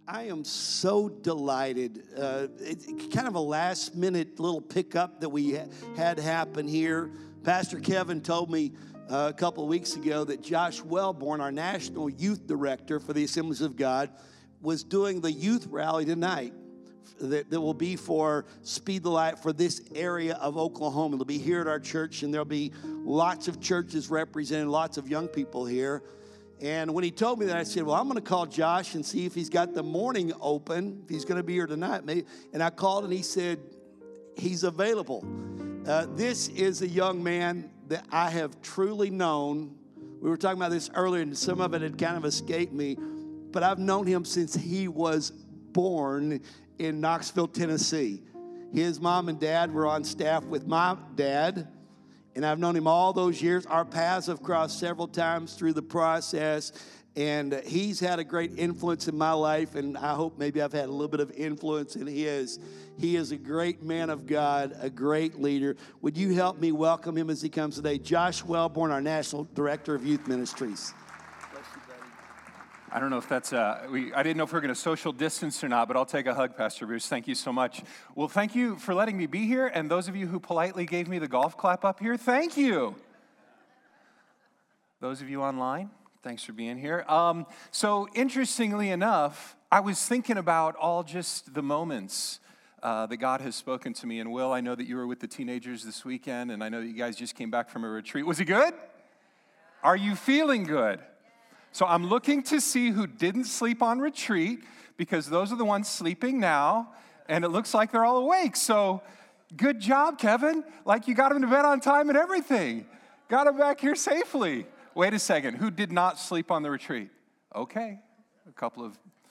I am so delighted. It's kind of a last-minute little pickup that we had happen here. Pastor Kevin told me a couple of weeks ago that Josh Wellborn, our national youth director for the Assemblies of God, was doing the youth rally tonight that will be for Speed the Light for this area of Oklahoma. It'll be here at our church, and there'll be lots of churches represented, lots of young people here. And when he told me that, I said, well, I'm going to call Josh and see if he's got the morning open, if he's going to be here tonight. Maybe. And I called, and he said he's available. This is a young man that I have truly known. We were talking about this earlier, and some of it had kind of escaped me. But I've known him since he was born in Knoxville, Tennessee. His mom and dad were on staff with my dad. And I've known him all those years. Our paths have crossed several times through the process. And he's had a great influence in my life. And I hope maybe I've had a little bit of influence in his. He is a great man of God, a great leader. Would you help me welcome him as he comes today? Josh Wellborn, our National Director of Youth Ministries. I don't know if that's, I didn't know if we were going to social distance or not, but I'll take a hug, Pastor Bruce. Thank you so much. Well, thank you for letting me be here, and those of you who politely gave me the golf clap up here, thank you. Those of you online, thanks for being here. So interestingly enough, I was thinking about all just the moments that God has spoken to me. And Will, I know that you were with the teenagers this weekend, and I know that you guys just came back from a retreat. Was it good? Are you feeling good? So I'm looking to see who didn't sleep on retreat, because those are the ones sleeping now, and it looks like they're all awake. So good job, Kevin. Like you got them to bed on time and everything. Got them back here safely. Wait a second. Who did not sleep on the retreat? Okay, a couple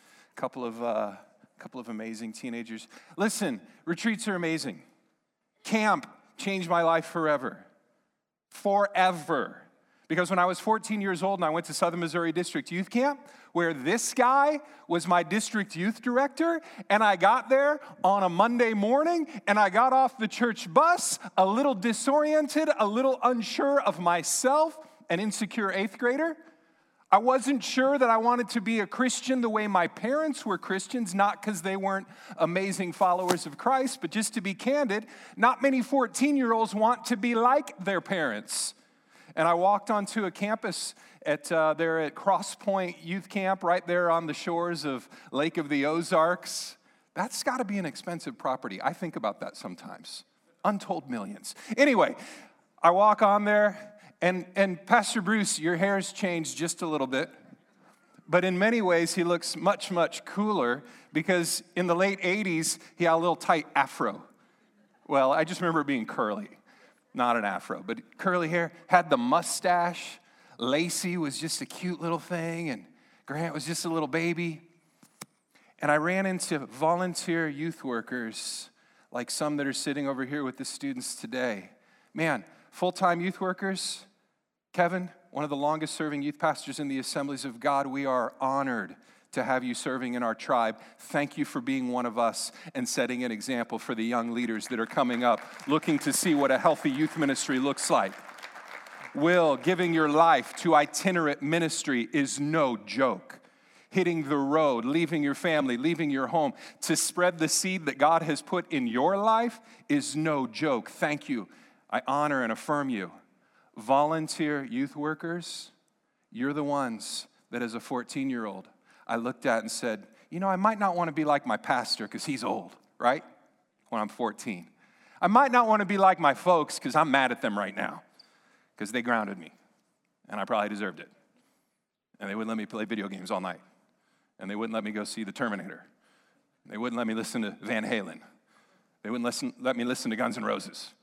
of amazing teenagers. Listen, retreats are amazing. Camp changed my life forever. Forever. Because when I was 14 years old and I went to Southern Missouri District Youth Camp, where this guy was my district youth director, and I got there on a Monday morning, and I got off the church bus a little disoriented, a little unsure of myself, an insecure 8th grader. I wasn't sure that I wanted to be a Christian the way my parents were Christians, not because they weren't amazing followers of Christ, but just to be candid, not many 14-year-olds want to be like their parents. And I walked onto a campus there at Cross Point Youth Camp, right there on the shores of Lake of the Ozarks. That's got to be an expensive property. I think about that sometimes. Untold millions. Anyway, I walk on there, and Pastor Bruce, your hair's changed just a little bit. But in many ways, he looks much, much cooler, because in the late 80s, he had a little tight afro. Well, I just remember it being curly. Not an afro, but curly hair, had the mustache. Lacey was just a cute little thing, and Grant was just a little baby. And I ran into volunteer youth workers, like some that are sitting over here with the students today. Man, full-time youth workers, Kevin, one of the longest-serving youth pastors in the Assemblies of God, we are honored to have you serving in our tribe. Thank you for being one of us and setting an example for the young leaders that are coming up, looking to see what a healthy youth ministry looks like. Will, giving your life to itinerant ministry is no joke. Hitting the road, leaving your family, leaving your home to spread the seed that God has put in your life is no joke. Thank you. I honor and affirm you. Volunteer youth workers, you're the ones that as a 14-year-old, I looked at and said, you know, I might not want to be like my pastor because he's old, right? When I'm 14. I might not want to be like my folks because I'm mad at them right now because they grounded me, and I probably deserved it. And they wouldn't let me play video games all night, and they wouldn't let me go see The Terminator. They wouldn't let me listen to Van Halen. They wouldn't let me listen to Guns N' Roses.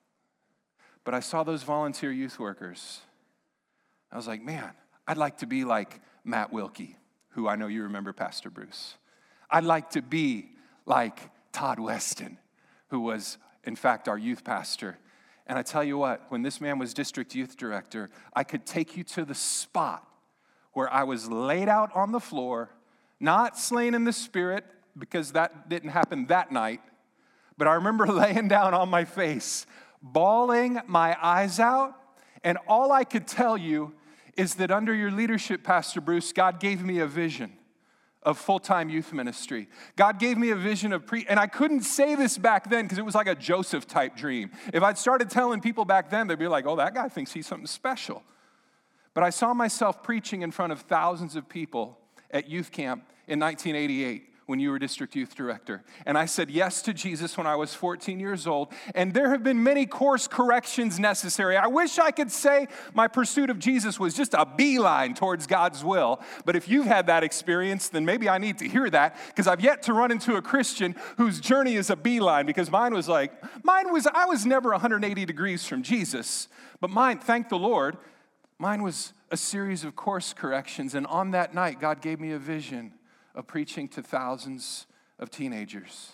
But I saw those volunteer youth workers. I was like, man, I'd like to be like Matt Wilkie, who I know you remember, Pastor Bruce. I'd like to be like Todd Weston, who was, in fact, our youth pastor. And I tell you what, when this man was district youth director, I could take you to the spot where I was laid out on the floor, not slain in the spirit, because that didn't happen that night, but I remember laying down on my face, bawling my eyes out, and all I could tell you is that under your leadership, Pastor Bruce, God gave me a vision of full-time youth ministry. God gave me a vision of and I couldn't say this back then because it was like a Joseph-type dream. If I'd started telling people back then, they'd be like, oh, that guy thinks he's something special. But I saw myself preaching in front of thousands of people at youth camp in 1988 when you were district youth director. And I said yes to Jesus when I was 14 years old. And there have been many course corrections necessary. I wish I could say my pursuit of Jesus was just a beeline towards God's will. But if you've had that experience, then maybe I need to hear that, because I've yet to run into a Christian whose journey is a beeline, because I was never 180 degrees from Jesus. But mine, thank the Lord, mine was a series of course corrections. And on that night, God gave me a vision of preaching to thousands of teenagers.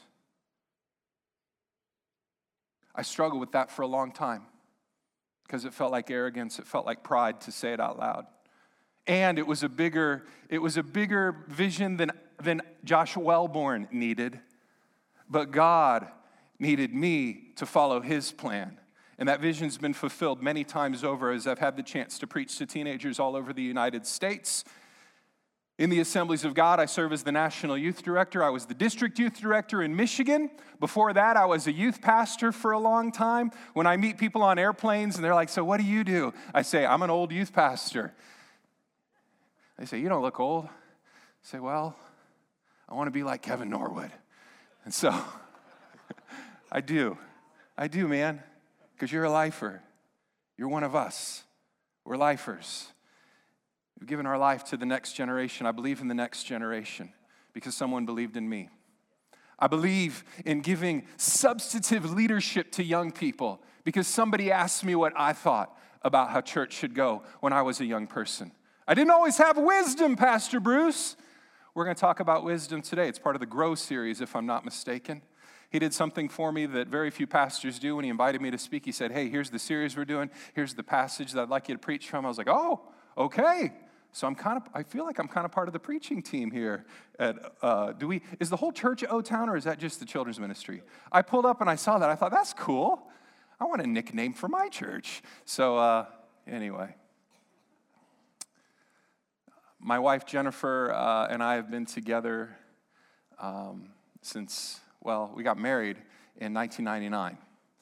I struggled with that for a long time because it felt like arrogance, it felt like pride to say it out loud. And it was a bigger vision than Josh Wellborn needed, but God needed me to follow his plan. And that vision's been fulfilled many times over as I've had the chance to preach to teenagers all over the United States. In the Assemblies of God, I serve as the National Youth Director. I was the District Youth Director in Michigan. Before that, I was a youth pastor for a long time. When I meet people on airplanes and they're like, so what do you do? I say, I'm an old youth pastor. They say, you don't look old. I say, well, I want to be like Kevin Norwood. And so I do, man, because you're a lifer. You're one of us. We're lifers. We've given our life to the next generation. I believe in the next generation because someone believed in me. I believe in giving substantive leadership to young people because somebody asked me what I thought about how church should go when I was a young person. I didn't always have wisdom, Pastor Bruce. We're going to talk about wisdom today. It's part of the Grow series, if I'm not mistaken. He did something for me that very few pastors do. When he invited me to speak, he said, hey, here's the series we're doing. Here's the passage that I'd like you to preach from. I was like, oh, okay. So I feel like I'm kind of part of the preaching team here. Is the whole church at O-Town, or is that just the children's ministry? I pulled up and I saw that. I thought, that's cool. I want a nickname for my church. So anyway. My wife, Jennifer, and I have been together since, we got married in 1999.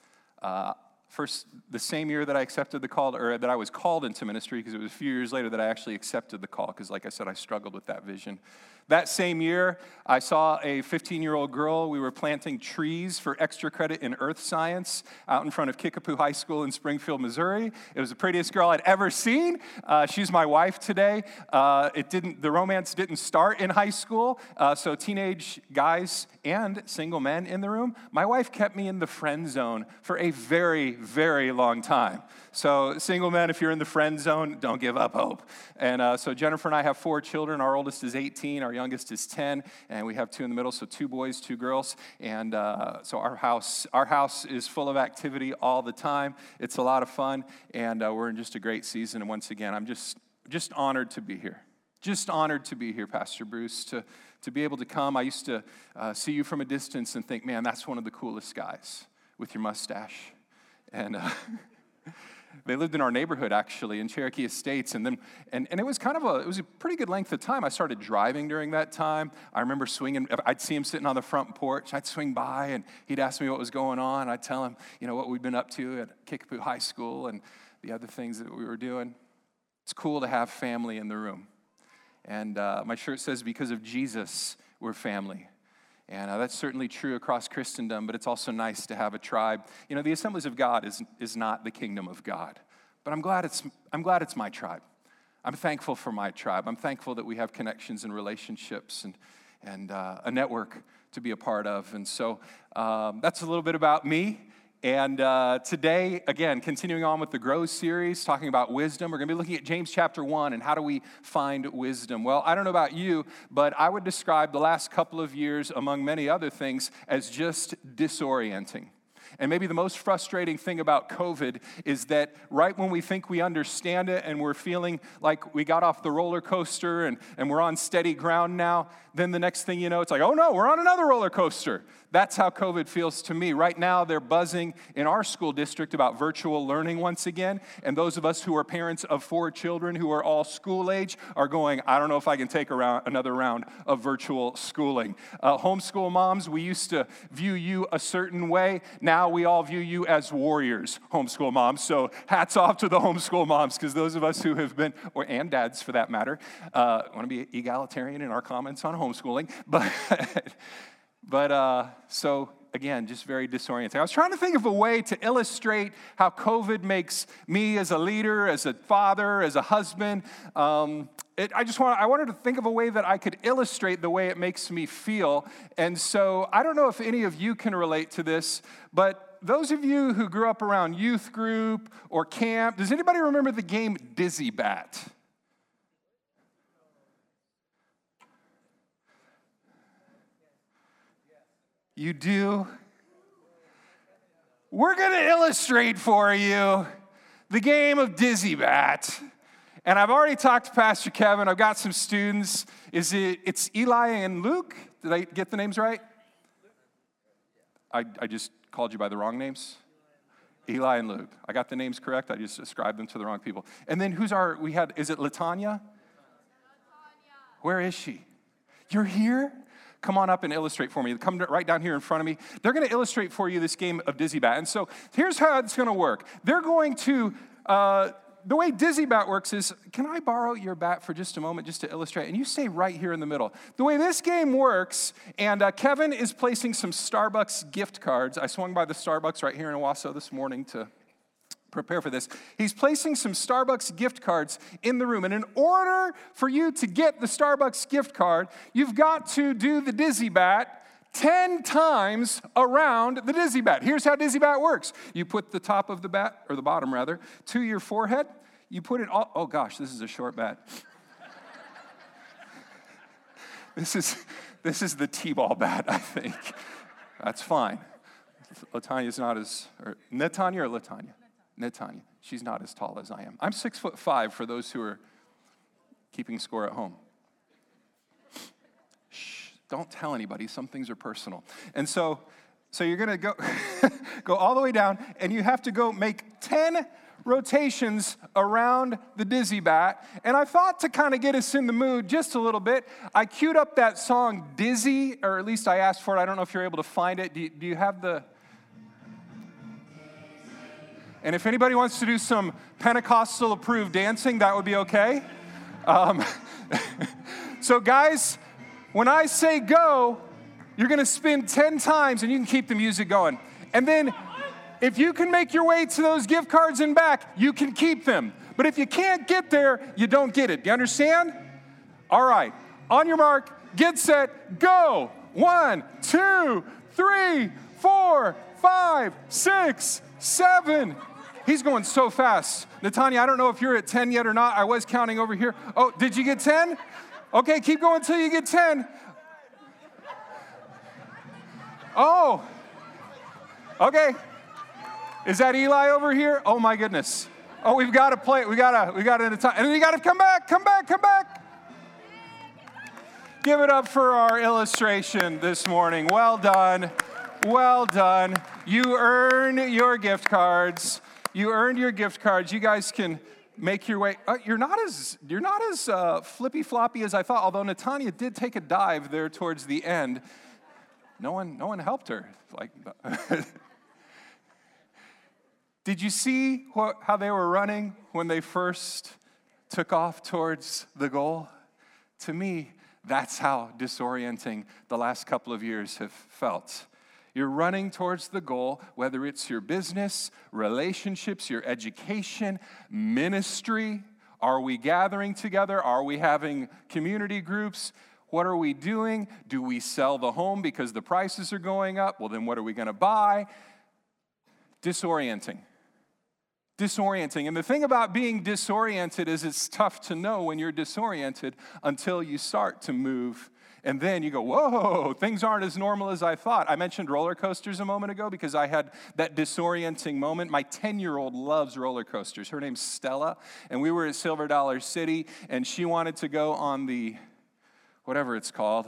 First, the same year that I accepted the call, or that I was called into ministry, because it was a few years later that I actually accepted the call, because like I said, I struggled with that vision. That same year, I saw a 15-year-old girl. We were planting trees for extra credit in earth science out in front of Kickapoo High School in Springfield, Missouri. It was the prettiest girl I'd ever seen. She's my wife today. The romance didn't start in high school, so teenage guys and single men in the room. My wife kept me in the friend zone for a very, very long time. So single men, if you're in the friend zone, don't give up hope. And so Jennifer and I have 4 children. Our oldest is 18, our youngest is 10, and we have 2 in the middle, so 2 boys, 2 girls. And so our house is full of activity all the time. It's a lot of fun, and we're in just a great season. And once again, I'm just honored to be here. Just honored to be here, Pastor Bruce, to be able to come. I used to see you from a distance and think, man, that's one of the coolest guys with your mustache. And they lived in our neighborhood, actually, in Cherokee Estates, and it was it was a pretty good length of time. I started driving during that time. I remember swinging. I'd see him sitting on the front porch. I'd swing by, and he'd ask me what was going on. I'd tell him, what we'd been up to at Kickapoo High School and the other things that we were doing. It's cool to have family in the room. And my shirt says, because of Jesus, we're family. And that's certainly true across Christendom, but it's also nice to have a tribe. The Assemblies of God is not the kingdom of God, but I'm glad it's my tribe. I'm thankful for my tribe. I'm thankful that we have connections and relationships and a network to be a part of. And so that's a little bit about me. And today, again, continuing on with the Grow series, talking about wisdom, we're going to be looking at James chapter 1 and how do we find wisdom. Well, I don't know about you, but I would describe the last couple of years, among many other things, as just disorienting. And maybe the most frustrating thing about COVID is that right when we think we understand it and we're feeling like we got off the roller coaster and we're on steady ground now, then the next thing you know, it's like, oh no, we're on another roller coaster. That's how COVID feels to me. Right now, they're buzzing in our school district about virtual learning once again. And those of us who are parents of 4 children who are all school age are going, I don't know if I can take another round of virtual schooling. Homeschool moms, we used to view you a certain way. Now we all view you as warriors, homeschool moms. So hats off to the homeschool moms, because those of us who have been, and dads for that matter, want to be egalitarian in our comments on homeschooling. So again, just very disorienting. I was trying to think of a way to illustrate how COVID makes me as a leader, as a father, as a husband. I wanted to think of a way that I could illustrate the way it makes me feel. And so I don't know if any of you can relate to this, but those of you who grew up around youth group or camp, does anybody remember the game Dizzy Bat? You do? We're going to illustrate for you the game of Dizzy Bat. And I've already talked to Pastor Kevin. I've got some students. It's Eli and Luke? Did I get the names right? I just called you by the wrong names? Eli and Luke. I got the names correct. I just ascribed them to the wrong people. And then is it Latanya? Where is she? You're here? Come on up and illustrate for me. Come right down here in front of me. They're going to illustrate for you this game of Dizzy Bat. And so here's how it's going to work. They're going to, the way Dizzy Bat works is, can I borrow your bat for just a moment just to illustrate? And you stay right here in the middle. The way this game works, and Kevin is placing some Starbucks gift cards. I swung by the Starbucks right here in Owasso this morning to prepare for this. He's placing some Starbucks gift cards in the room. And in order for you to get the Starbucks gift card, you've got to do the Dizzy Bat 10 times around the Dizzy Bat. Here's how Dizzy Bat works. You put the top of the bat, or the bottom rather, to your forehead. You put it all, oh gosh, this is a short bat. This is the T-ball bat, I think. That's fine. Latanya's not as, or Netanya or Latanya? Netanya. She's not as tall as I am. I'm 6'5" for those who are keeping score at home. Shh, don't tell anybody. Some things are personal. And so you're going to go all the way down, and you have to go make 10 rotations around the Dizzy Bat. And I thought to kind of get us in the mood just a little bit, I queued up that song Dizzy, or at least I asked for it. I don't know if you're able to find it. Do you have the... And if anybody wants to do some Pentecostal-approved dancing, that would be okay. So guys, when I say go, you're going to spin 10 times, and you can keep the music going. And then if you can make your way to those gift cards and back, you can keep them. But if you can't get there, you don't get it. Do you understand? All right. On your mark, get set, go. 1, 2, 3, 4, 5, 6, 7. He's going so fast. Netanya, I don't know if you're at 10 yet or not. I was counting over here. Oh, did you get 10? Okay, keep going until you get 10. Oh, okay. Is that Eli over here? Oh my goodness. Oh, we've got to play it. We got it in the time. And then you got to come back. Give it up for our illustration this morning. Well done. You earn your gift cards. You earned your gift cards. You guys can make your way. You're not as flippy floppy as I thought. Although Netanya did take a dive there towards the end. No one helped her. Did you see how they were running when they first took off towards the goal? To me, that's how disorienting the last couple of years have felt. You're running towards the goal, whether it's your business, relationships, your education, ministry. Are we gathering together? Are we having community groups? What are we doing? Do we sell the home because the prices are going up? Well, then what are we going to buy? Disorienting. And the thing about being disoriented is it's tough to know when you're disoriented until you start to move And then you go, whoa, things aren't as normal as I thought. I mentioned roller coasters a moment ago because I had that disorienting moment. My 10-year-old loves roller coasters. Her name's Stella, and we were at Silver Dollar City, and she wanted to go on the, whatever it's called.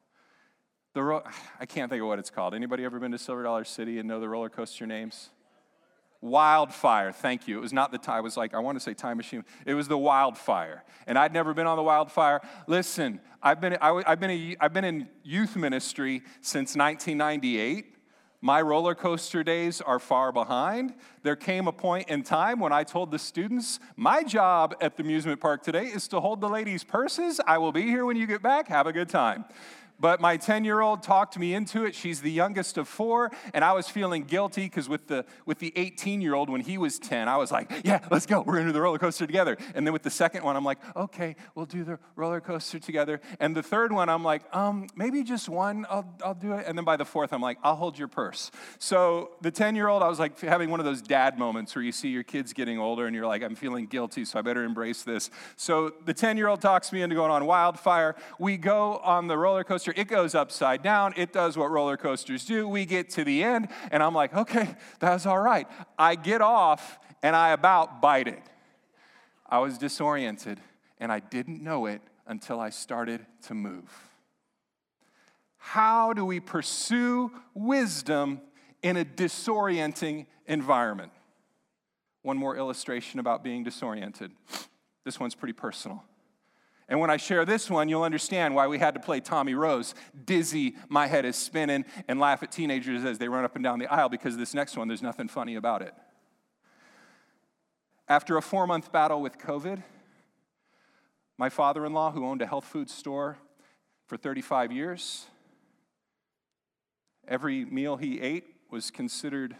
I can't think of what it's called. Anybody ever been to Silver Dollar City and know the roller coaster names? Wildfire, thank you. It was not the time. I was like, I want to say Time Machine. It was the Wildfire, and I'd never been on the Wildfire. Listen, I've been in youth ministry since 1998. My roller coaster days are far behind. There came a point in time when I told the students, my job at the amusement park today is to hold the ladies' purses. I will be here when you get back. Have a good time. But my 10-year-old talked me into it. She's the youngest of 4, and I was feeling guilty because with the 18-year-old, when he was 10, I was like, yeah, let's go. We're going to do the roller coaster together. And then with the second one, I'm like, okay, we'll do the roller coaster together. And the third one, I'm like, maybe just one, I'll do it. And then by the fourth, I'm like, I'll hold your purse. So the 10-year-old, I was like having one of those dad moments where you see your kids getting older, and you're like, I'm feeling guilty, so I better embrace this. So the 10-year-old talks me into going on Wildfire. We go on the roller coaster. It goes upside down. It does what roller coasters do. We get to the end, and I'm like, okay, that's all right. I get off, and I about bite it. I was disoriented, and I didn't know it until I started to move. How do we pursue wisdom in a disorienting environment? One more illustration about being disoriented. This one's pretty personal. And when I share this one, you'll understand why we had to play Tommy Rose, dizzy, my head is spinning, and laugh at teenagers as they run up and down the aisle, because this next one, there's nothing funny about it. After a 4-month battle with COVID, my father-in-law, who owned a health food store for 35 years, every meal he ate was considered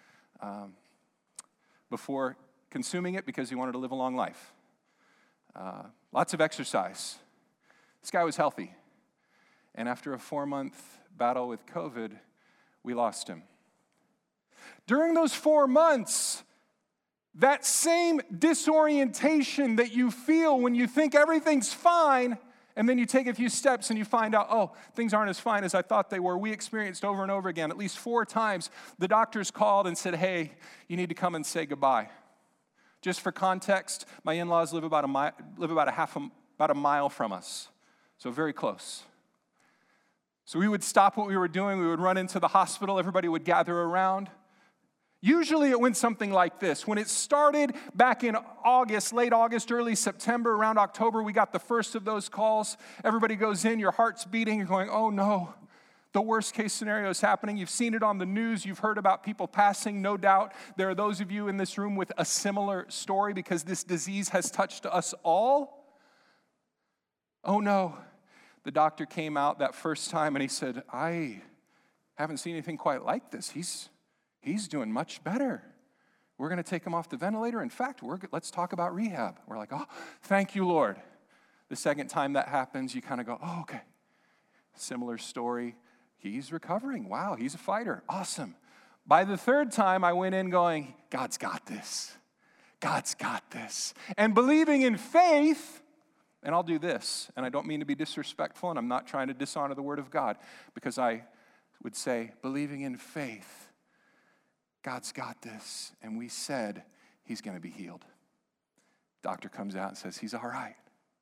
before consuming it because he wanted to live a long life. Lots of exercise. This guy was healthy. And after a 4-month battle with COVID, we lost him. During those 4 months, that same disorientation that you feel when you think everything's fine, and then you take a few steps and you find out, oh, things aren't as fine as I thought they were. We experienced over and over again, at least 4 times, the doctors called and said, hey, you need to come and say goodbye. Just for context, my in-laws live about a mile from us, so very close. So we would stop what we were doing. We would run into the hospital. Everybody would gather around. Usually it went something like this. When it started back in August, late August, early September, around October, we got the first of those calls. Everybody goes in, your heart's beating, you're going, oh no. The worst case scenario is happening. You've seen it on the news. You've heard about people passing. No doubt there are those of you in this room with a similar story because this disease has touched us all. Oh no. The doctor came out that first time and he said, I haven't seen anything quite like this. He's doing much better. We're going to take him off the ventilator. In fact, let's talk about rehab. We're like, oh, thank you, Lord. The second time that happens, you kind of go, oh, okay. Similar story. He's recovering. Wow, he's a fighter. Awesome. By the third time, I went in going, God's got this. God's got this. And believing in faith, and I'll do this, and I don't mean to be disrespectful, and I'm not trying to dishonor the word of God, because I would say, believing in faith, God's got this. And we said, he's going to be healed. Doctor comes out and says, he's all right.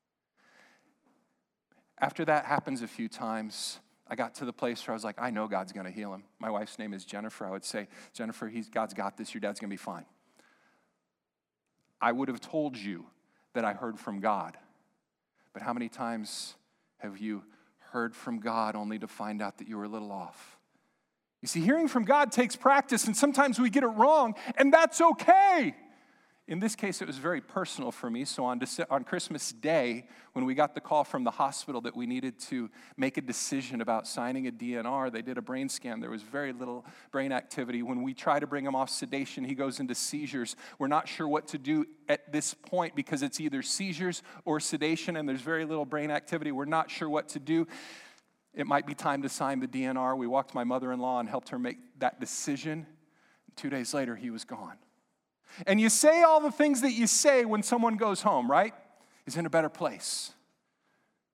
After that happens a few times, I got to the place where I was like, I know God's going to heal him. My wife's name is Jennifer. I would say, Jennifer, God's got this. Your dad's going to be fine. I would have told you that I heard from God. But how many times have you heard from God only to find out that you were a little off? You see, hearing from God takes practice, and sometimes we get it wrong, and that's okay. In this case, it was very personal for me. So on Christmas Day, when we got the call from the hospital that we needed to make a decision about signing a DNR, they did a brain scan. There was very little brain activity. When we try to bring him off sedation, he goes into seizures. We're not sure what to do at this point because it's either seizures or sedation, and there's very little brain activity. We're not sure what to do. It might be time to sign the DNR. We walked my mother-in-law and helped her make that decision. 2 days later, he was gone. And you say all the things that you say when someone goes home, right? He's in a better place.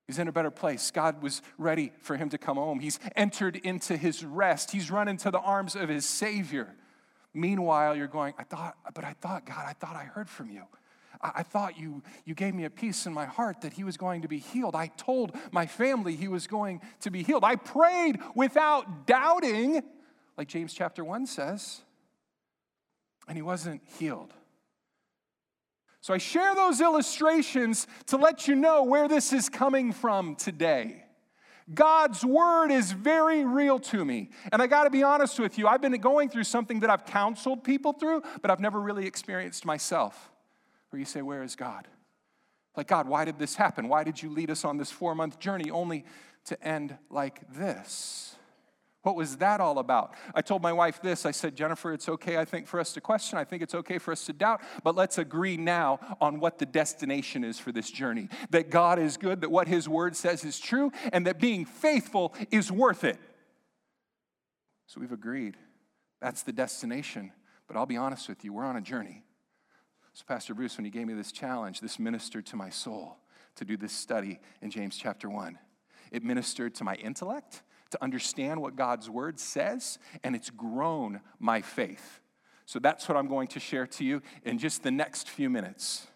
He's in a better place. God was ready for him to come home. He's entered into his rest. He's run into the arms of his Savior. Meanwhile, you're going, I thought, God, I thought I heard from you. I thought you gave me a peace in my heart that he was going to be healed. I told my family he was going to be healed. I prayed without doubting, like James chapter 1 says, and he wasn't healed. So I share those illustrations to let you know where this is coming from today. God's word is very real to me. And I got to be honest with you, I've been going through something that I've counseled people through, but I've never really experienced myself. Where you say, where is God? Like, God, why did this happen? Why did you lead us on this 4-month journey only to end like this? What was that all about? I told my wife this. I said, Jennifer, it's okay, I think, for us to question. I think it's okay for us to doubt. But let's agree now on what the destination is for this journey. That God is good, that what his word says is true, and that being faithful is worth it. So we've agreed. That's the destination. But I'll be honest with you, we're on a journey. So Pastor Bruce, when he gave me this challenge, this ministered to my soul to do this study in James chapter 1. It ministered to my intellect, to understand what God's word says, and it's grown my faith. So that's what I'm going to share to you in just the next few minutes.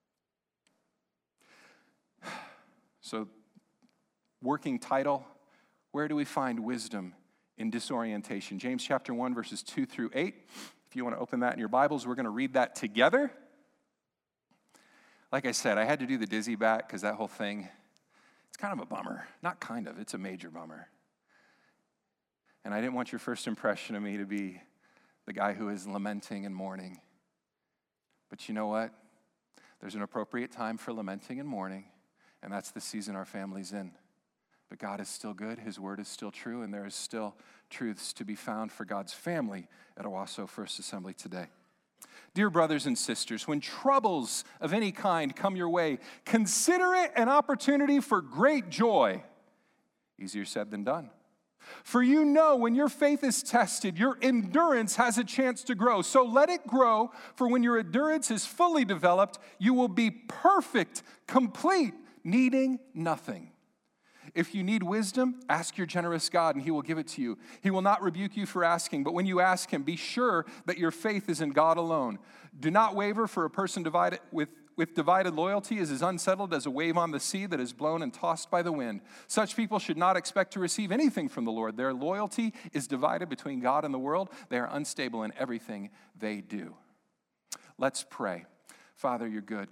So, working title, where do we find wisdom in disorientation? James chapter 1, verses 2 through 8. If you want to open that in your Bibles, we're going to read that together. Like I said, I had to do the dizzy back because that whole thing, it's kind of a bummer. Not kind of, it's a major bummer. And I didn't want your first impression of me to be the guy who is lamenting and mourning. But you know what? There's an appropriate time for lamenting and mourning, and that's the season our family's in. But God is still good, his word is still true, and there is still truths to be found for God's family at Owasso First Assembly today. Dear brothers and sisters, when troubles of any kind come your way, consider it an opportunity for great joy. Easier said than done. For you know when your faith is tested, your endurance has a chance to grow. So let it grow, for when your endurance is fully developed, you will be perfect, complete, needing nothing. If you need wisdom, ask your generous God, and he will give it to you. He will not rebuke you for asking, but when you ask him, be sure that your faith is in God alone. Do not waver, for a person divided with divided loyalty is as unsettled as a wave on the sea that is blown and tossed by the wind. Such people should not expect to receive anything from the Lord. Their loyalty is divided between God and the world. They are unstable in everything they do. Let's pray. Father, you're good.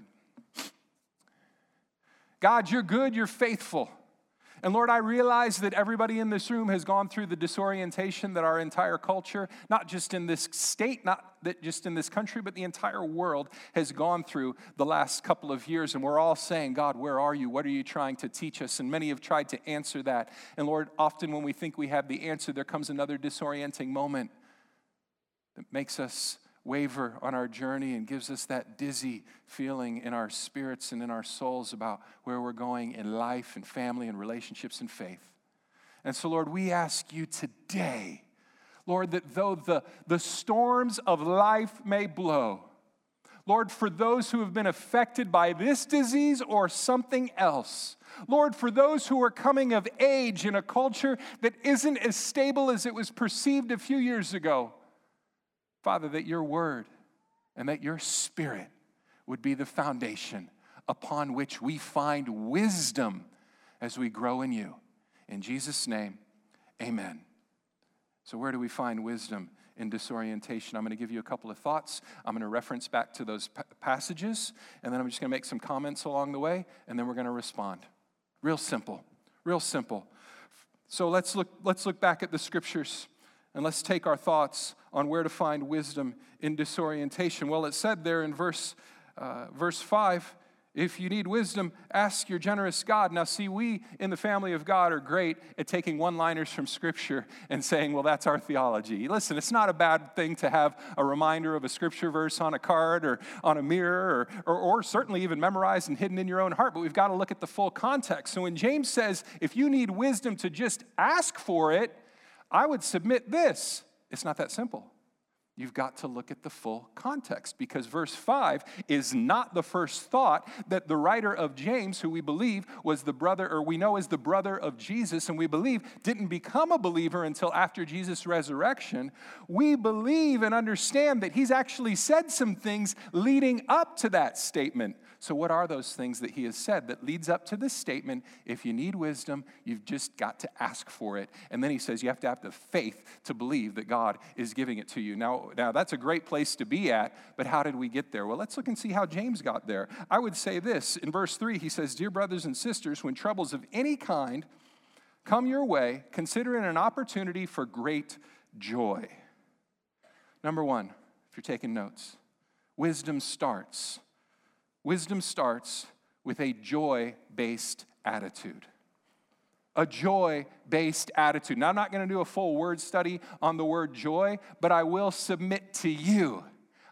God, you're good, you're faithful. And Lord, I realize that everybody in this room has gone through the disorientation that our entire culture, not just in this state, not that just in this country, but the entire world has gone through the last couple of years. And we're all saying, God, where are you? What are you trying to teach us? And many have tried to answer that. And Lord, often when we think we have the answer, there comes another disorienting moment that makes us waver on our journey and gives us that dizzy feeling in our spirits and in our souls about where we're going in life and family and relationships and faith. And so, Lord, we ask you today, Lord, that though the storms of life may blow, Lord, for those who have been affected by this disease or something else, Lord, for those who are coming of age in a culture that isn't as stable as it was perceived a few years ago, Father, that your word and that your spirit would be the foundation upon which we find wisdom as we grow in you. In Jesus' name, amen. So where do we find wisdom in disorientation? I'm going to give you a couple of thoughts. I'm going to reference back to those passages, and then I'm just going to make some comments along the way, and then we're going to respond. Real simple, real simple. So let's look back at the scriptures. And let's take our thoughts on where to find wisdom in disorientation. Well, it said there in verse 5, if you need wisdom, ask your generous God. Now, see, we in the family of God are great at taking one-liners from Scripture and saying, well, that's our theology. Listen, it's not a bad thing to have a reminder of a Scripture verse on a card or on a mirror or certainly even memorized and hidden in your own heart, but we've got to look at the full context. So when James says, if you need wisdom to just ask for it, I would submit this. It's not that simple. You've got to look at the full context, because verse 5 is not the first thought that the writer of James, who we believe was the brother, or we know is the brother of Jesus, and we believe didn't become a believer until after Jesus' resurrection. We believe and understand that he's actually said some things leading up to that statement. So what are those things that he has said that leads up to this statement? If you need wisdom, you've just got to ask for it. And then he says you have to have the faith to believe that God is giving it to you. Now that's a great place to be at, but how did we get there? Well, let's look and see how James got there. I would say this. In verse 3, he says, "Dear brothers and sisters, when troubles of any kind come your way, consider it an opportunity for great joy." Number one, if you're taking notes, wisdom starts with a joy-based attitude. A joy-based attitude. Now, I'm not going to do a full word study on the word joy, but I will submit to you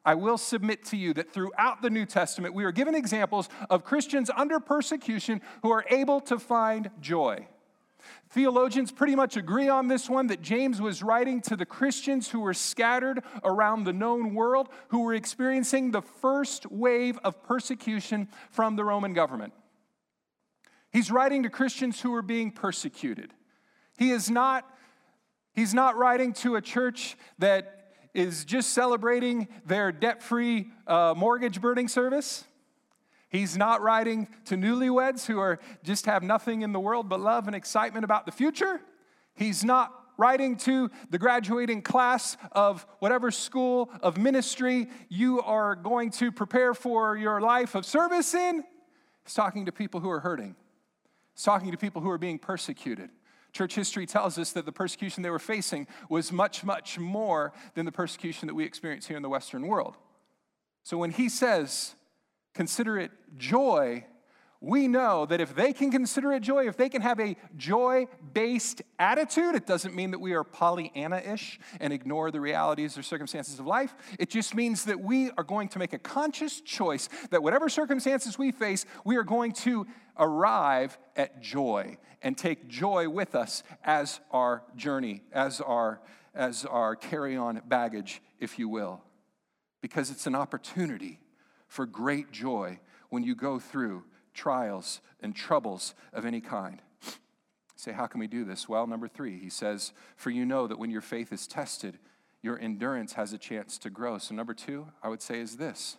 that throughout the New Testament, we are given examples of Christians under persecution who are able to find joy. Theologians pretty much agree on this one, that James was writing to the Christians who were scattered around the known world, who were experiencing the first wave of persecution from the Roman government. He's writing to Christians who are being persecuted. He's not writing to a church that is just celebrating their debt-free mortgage burning service. He's not writing to newlyweds who just have nothing in the world but love and excitement about the future. He's not writing to the graduating class of whatever school of ministry you are going to prepare for your life of service in. He's talking to people who are hurting. He's talking to people who are being persecuted. Church history tells us that the persecution they were facing was much, much more than the persecution that we experience here in the Western world. So when he says, consider it joy, we know that if they can consider it joy, if they can have a joy-based attitude, it doesn't mean that we are Pollyanna-ish and ignore the realities or circumstances of life. It just means that we are going to make a conscious choice that whatever circumstances we face, we are going to arrive at joy and take joy with us as our journey, as our carry-on baggage, if you will. Because it's an opportunity for great joy when you go through trials and troubles of any kind. Say, how can we do this? Well, number 3, he says, for you know that when your faith is tested, your endurance has a chance to grow. So number 2, I would say, is this.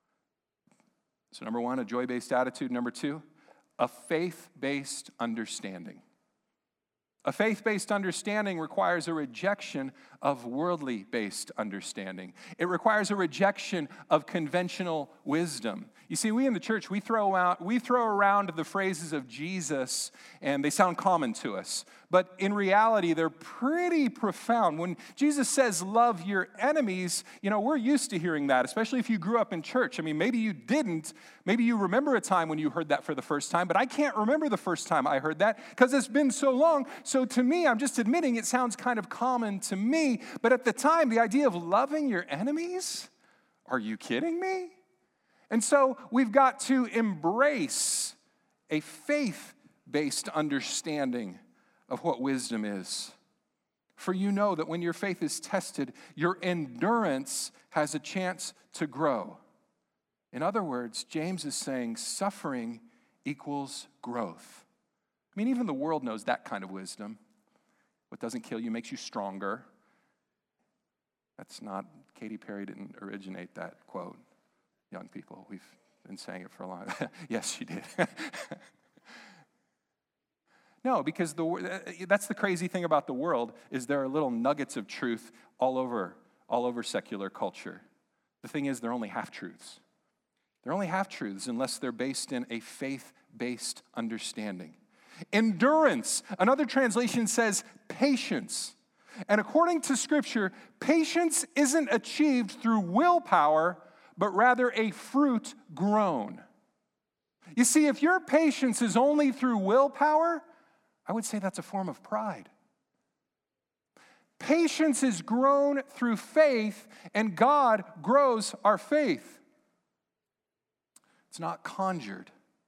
So number 1, a joy-based attitude. Number 2, a faith-based understanding. A faith-based understanding requires a rejection of worldly-based understanding. It requires a rejection of conventional wisdom. You see, we in the church, we throw around the phrases of Jesus, and they sound common to us. But in reality, they're pretty profound. When Jesus says, love your enemies, we're used to hearing that, especially if you grew up in church. I mean, maybe you didn't. Maybe you remember a time when you heard that for the first time, but I can't remember the first time I heard that because it's been so long. So to me, I'm just admitting it sounds kind of common to me. But at the time, the idea of loving your enemies, are you kidding me? And so we've got to embrace a faith-based understanding of what wisdom is. For you know that when your faith is tested, your endurance has a chance to grow. In other words, James is saying suffering equals growth. I mean, even the world knows that kind of wisdom. What doesn't kill you makes you stronger. That's not, Katy Perry didn't originate that quote. Young people, we've been saying it for a long time. Yes, she did. No, because that's the crazy thing about the world, is there are little nuggets of truth all over secular culture. The thing is, they're only half-truths. They're only half-truths unless they're based in a faith-based understanding. Endurance, another translation says patience. And according to Scripture, patience isn't achieved through willpower, but rather a fruit grown. You see, if your patience is only through willpower, I would say that's a form of pride. Patience is grown through faith, and God grows our faith. It's not conjured.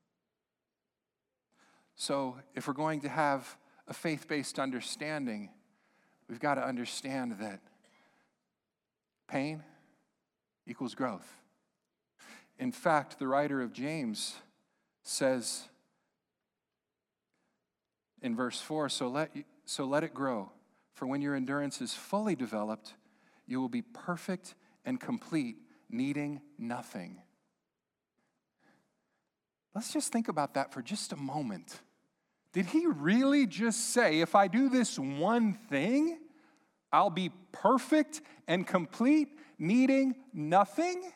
So if we're going to have a faith-based understanding, we've got to understand that Pain equals growth. In fact, the writer of James says in verse 4, so let it grow, for when your endurance is fully developed, you will be perfect and complete, needing nothing. Let's just think about that for just a moment. Did he really just say, if I do this one thing, I'll be perfect and complete, needing nothing?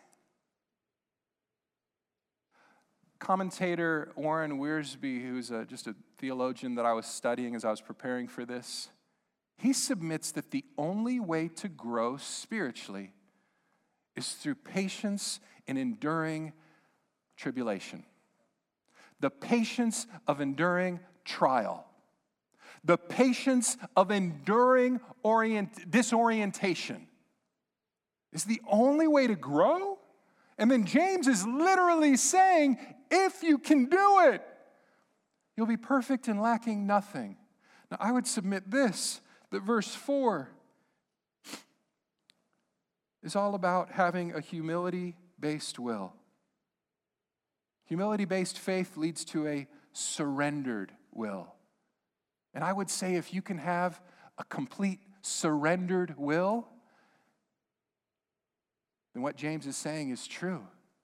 Commentator Warren Wiersbe, who's just a theologian that I was studying as I was preparing for this, he submits that the only way to grow spiritually is through patience in enduring tribulation. The patience of enduring trial. The patience of enduring disorientation is the only way to grow. And then James is literally saying, if you can do it, you'll be perfect and lacking nothing. Now, I would submit this, that verse 4 is all about having a humility-based will. Humility-based faith leads to a surrendered will. And I would say if you can have a complete surrendered will, then what James is saying is true.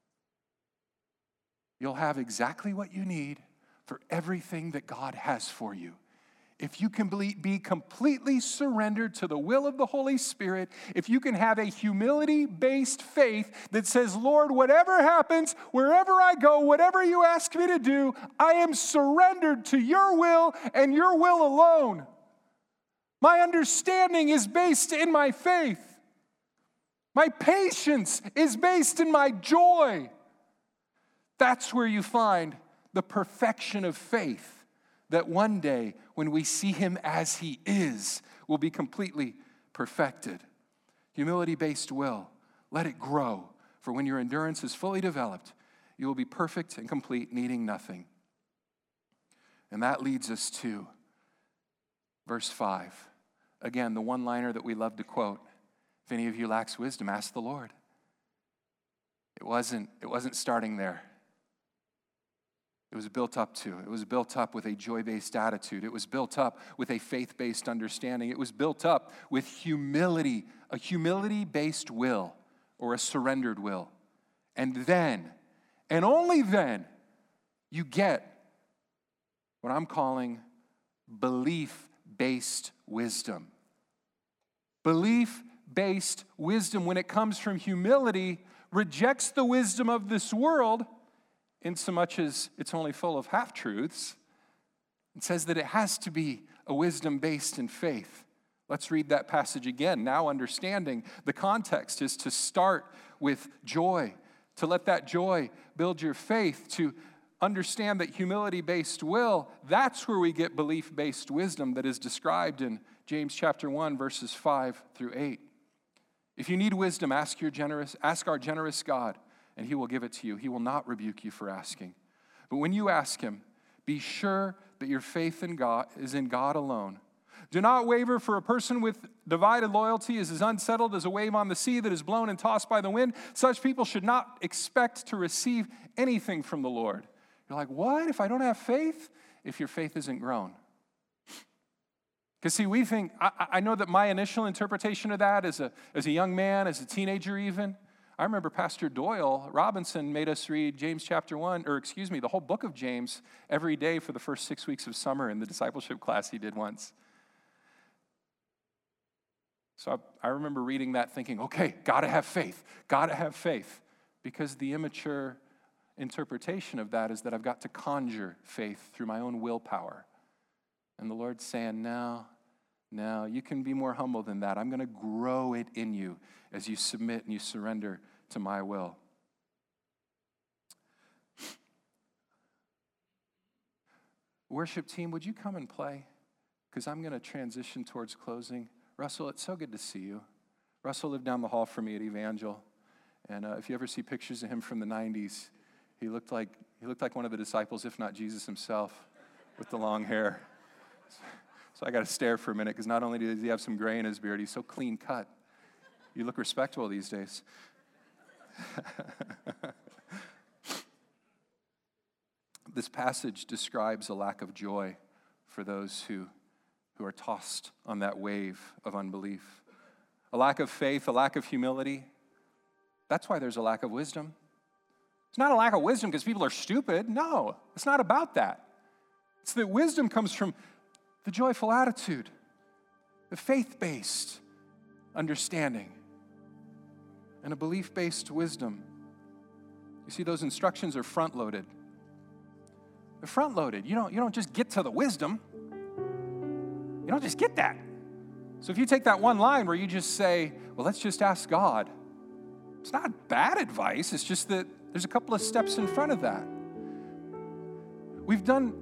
You'll have exactly what you need for everything that God has for you. If you can be completely surrendered to the will of the Holy Spirit, if you can have a humility-based faith that says, Lord, whatever happens, wherever I go, whatever you ask me to do, I am surrendered to your will and your will alone. My understanding is based in my faith. My patience is based in my joy. That's where you find the perfection of faith, that one day, when we see him as he is, will be completely perfected. Humility-based will, let it grow, for when your endurance is fully developed, you will be perfect and complete, needing nothing. And that leads us to verse 5. Again, the one-liner that we love to quote. If any of you lacks wisdom, ask the Lord. It wasn't starting there. It was built up to. It was built up with a joy-based attitude. It was built up with a faith-based understanding. It was built up with humility, a humility-based will or a surrendered will. And then, and only then, you get what I'm calling belief-based wisdom. Belief-based wisdom, when it comes from humility, rejects the wisdom of this world insomuch as it's only full of half-truths. It says that it has to be a wisdom based in faith. Let's read that passage again. Now understanding the context is to start with joy, to let that joy build your faith, to understand that humility-based will, that's where we get belief-based wisdom that is described in James chapter 1, verses 5 through 8. If you need wisdom, ask our generous God, and he will give it to you. He will not rebuke you for asking. But when you ask him, be sure that your faith in God is in God alone. Do not waver, for a person with divided loyalty is as unsettled as a wave on the sea that is blown and tossed by the wind. Such people should not expect to receive anything from the Lord. You're like, what? If I don't have faith? If your faith isn't grown. Because see, we think, I know that my initial interpretation of that as a young man, as a teenager even, I remember Pastor Doyle Robinson made us read the whole book of James every day for the first 6 weeks of summer in the discipleship class he did once. So I remember reading that thinking, okay, gotta have faith. Because the immature interpretation of that is that I've got to conjure faith through my own willpower. And the Lord's saying, no, you can be more humble than that. I'm going to grow it in you as you submit and you surrender to my will. Worship team, would you come and play? Because I'm going to transition towards closing. Russell, it's so good to see you. Russell lived down the hall from me at Evangel. And if you ever see pictures of him from the 90s, he looked like one of the disciples, if not Jesus himself, with the long hair. So I got to stare for a minute, because not only does he have some gray in his beard, he's so clean cut. You look respectable these days. This passage describes a lack of joy for those who are tossed on that wave of unbelief. A lack of faith, a lack of humility. That's why there's a lack of wisdom. It's not a lack of wisdom because people are stupid. No, it's not about that. It's that wisdom comes from the joyful attitude, the faith-based understanding, and a belief-based wisdom. You see, those instructions are front-loaded. They're front-loaded. You don't just get to the wisdom. You don't just get that. So if you take that one line where you just say, well, let's just ask God, it's not bad advice. It's just that there's a couple of steps in front of that. We've done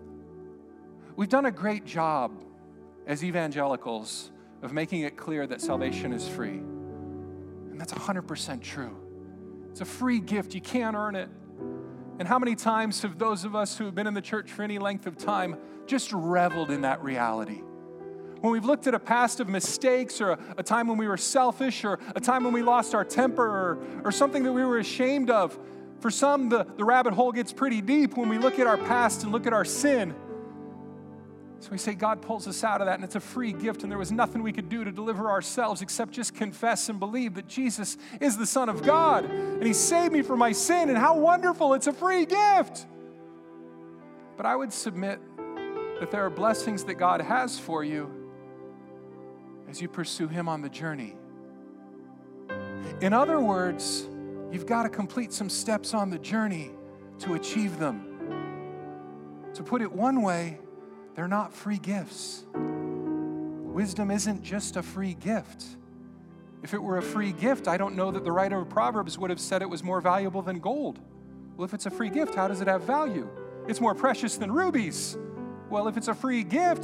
a great job as evangelicals of making it clear that salvation is free. And that's 100% true. It's a free gift. You can't earn it. And how many times have those of us who have been in the church for any length of time just reveled in that reality? When we've looked at a past of mistakes or a time when we were selfish or a time when we lost our temper or something that we were ashamed of, for some, the rabbit hole gets pretty deep when we look at our past and look at our sin. So we say God pulls us out of that, and it's a free gift, and there was nothing we could do to deliver ourselves except just confess and believe that Jesus is the Son of God, and He saved me from my sin, and how wonderful, it's a free gift. But I would submit that there are blessings that God has for you as you pursue Him on the journey. In other words, you've got to complete some steps on the journey to achieve them. To put it one way, they're not free gifts. Wisdom isn't just a free gift. If it were a free gift, I don't know that the writer of Proverbs would have said it was more valuable than gold. Well, if it's a free gift, how does it have value? It's more precious than rubies. Well, if it's a free gift,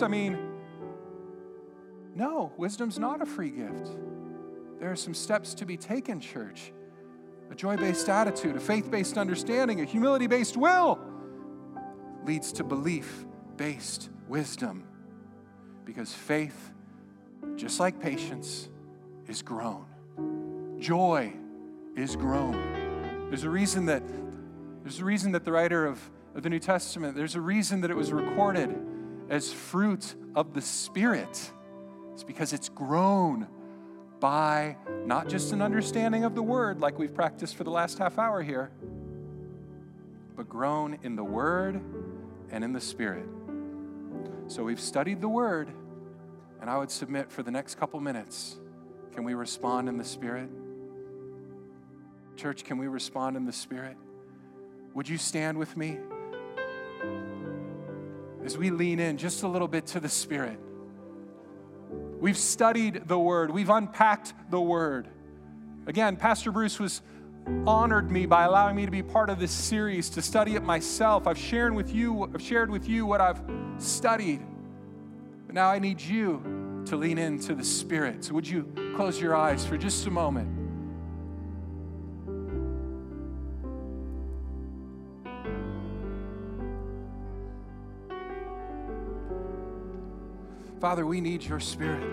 no, wisdom's not a free gift. There are some steps to be taken, church. A joy-based attitude, a faith-based understanding, a humility-based will leads to belief-based wisdom. Because faith, just like patience, is grown. Joy is grown. There's a reason that the writer of the New Testament, there's a reason that it was recorded as fruit of the Spirit. It's because it's grown by not just an understanding of the Word like we've practiced for the last half hour here, but grown in the Word and in the Spirit. So we've studied the Word, and I would submit for the next couple minutes, can we respond in the Spirit? Church, can we respond in the Spirit? Would you stand with me as we lean in just a little bit to the Spirit? We've studied the Word. We've unpacked the Word. Again, Pastor Bruce was honored me by allowing me to be part of this series, to study it myself. I've shared with you what I've studied. But now I need you to lean into the Spirit. So would you close your eyes for just a moment? Father, we need your Spirit.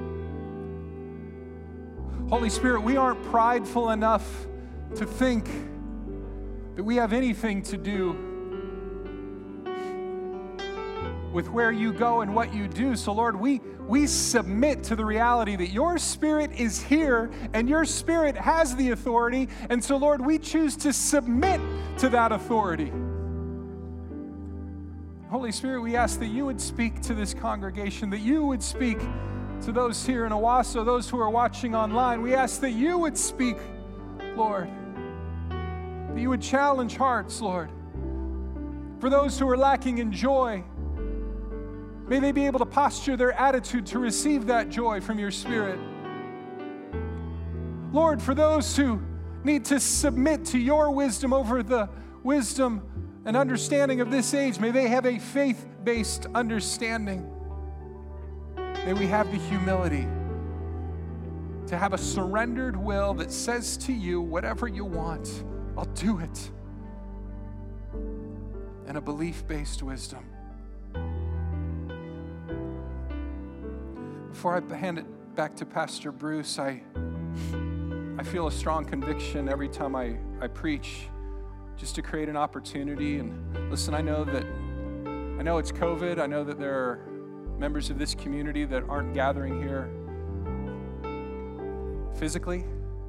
Holy Spirit, we aren't prideful enough to think that we have anything to do with where you go and what you do. So Lord, we submit to the reality that your Spirit is here and your Spirit has the authority. And so Lord, we choose to submit to that authority. Holy Spirit, we ask that you would speak to this congregation, that you would speak to those here in Owasso, those who are watching online. We ask that you would speak, Lord, that you would challenge hearts, Lord. For those who are lacking in joy, may they be able to posture their attitude to receive that joy from your Spirit. Lord, for those who need to submit to your wisdom over the wisdom and understanding of this age, may they have a faith-based understanding. May we have the humility to have a surrendered will that says to you, whatever you want, I'll do it. And a belief-based wisdom. Before I hand it back to Pastor Bruce, I I feel a strong conviction every time I preach just to create an opportunity. And listen, I know it's COVID. I know that there are members of this community that aren't gathering here physically.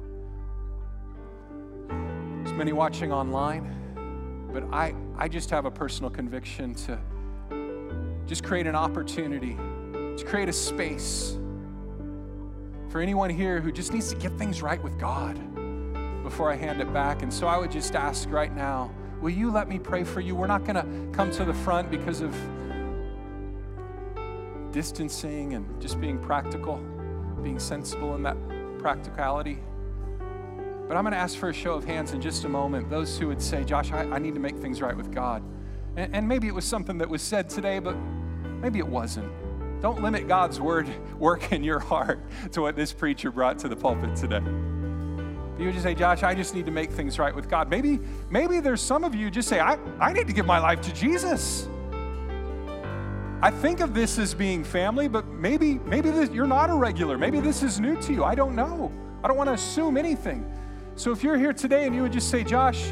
There's many watching online. But I just have a personal conviction to just create an opportunity, to create a space for anyone here who just needs to get things right with God before I hand it back. And so I would just ask right now, will you let me pray for you? We're not going to come to the front because of distancing and just being practical, being sensible in that practicality. But I'm going to ask for a show of hands in just a moment, those who would say, Josh, I need to make things right with God. And maybe it was something that was said today, but maybe it wasn't. Don't limit God's word work in your heart to what this preacher brought to the pulpit today. You would just say, Josh, I just need to make things right with God. Maybe there's some of you just say, I need to give my life to Jesus. I think of this as being family, but maybe you're not a regular. Maybe this is new to you. I don't know. I don't want to assume anything. So if you're here today and you would just say, Josh,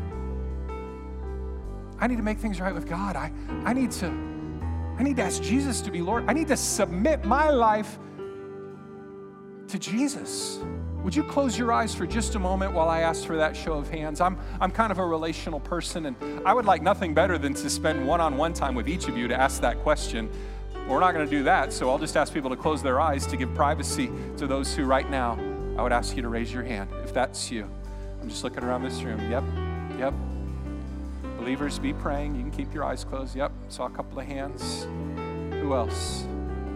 I need to make things right with God. I need to ask Jesus to be Lord. I need to submit my life to Jesus. Would you close your eyes for just a moment while I ask for that show of hands? I'm kind of a relational person, and I would like nothing better than to spend one-on-one time with each of you to ask that question. We're not going to do that, so I'll just ask people to close their eyes to give privacy to those who right now, I would ask you to raise your hand if that's you. I'm just looking around this room. Yep. Believers, be praying. You can keep your eyes closed. Yep, saw a couple of hands. Who else?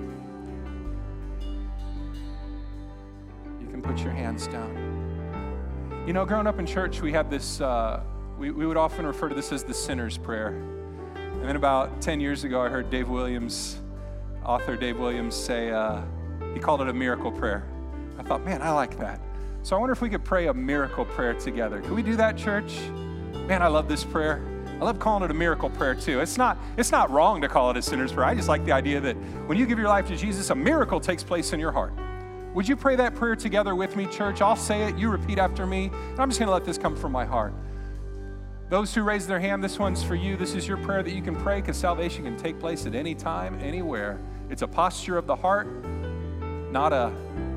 You can put your hands down. You know, growing up in church, we had this, we would often refer to this as the sinner's prayer. And then about 10 years ago, I heard author Dave Williams say, he called it a miracle prayer. I thought, man, I like that. So I wonder if we could pray a miracle prayer together. Can we do that, church? Man, I love this prayer. I love calling it a miracle prayer too. It's not wrong to call it a sinner's prayer. I just like the idea that when you give your life to Jesus, a miracle takes place in your heart. Would you pray that prayer together with me, church? I'll say it, you repeat after me, and I'm just going to let this come from my heart. Those who raise their hand, this one's for you. This is your prayer that you can pray because salvation can take place at any time, anywhere. It's a posture of the heart, not a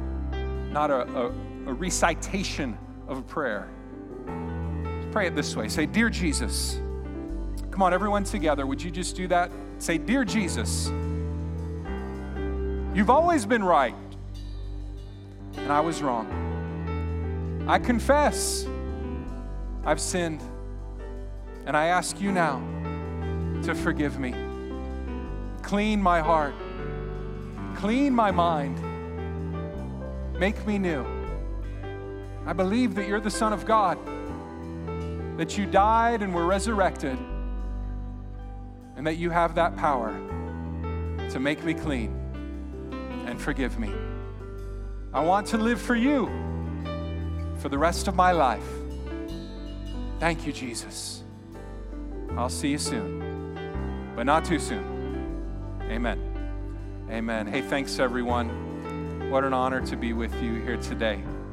recitation of a prayer. Just pray it this way. Say, Dear Jesus. Come on, everyone together. Would you just do that? Say, Dear Jesus, you've always been right, and I was wrong. I confess I've sinned, and I ask you now to forgive me. Clean my heart. Clean my mind. Make me new. I believe that you're the Son of God, that you died and were resurrected, and that you have that power to make me clean and forgive me. I want to live for you for the rest of my life. Thank you, Jesus. I'll see you soon, but not too soon. Amen. Amen. Hey, thanks everyone. What an honor to be with you here today.